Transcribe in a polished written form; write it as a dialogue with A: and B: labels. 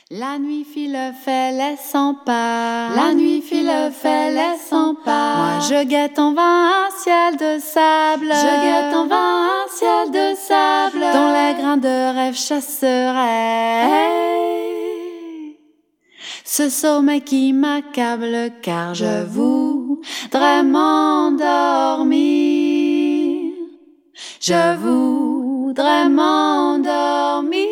A: La nuit file fait les 100 pas. La nuit file fait les 100 pas. Moi je guette en vain un ciel de sable. Je guette en vain un ciel de sable dont les grains de rêve chasseraient ce sommeil qui m'accable, car je voudrais m'endormir. Je voudrais m'endormir.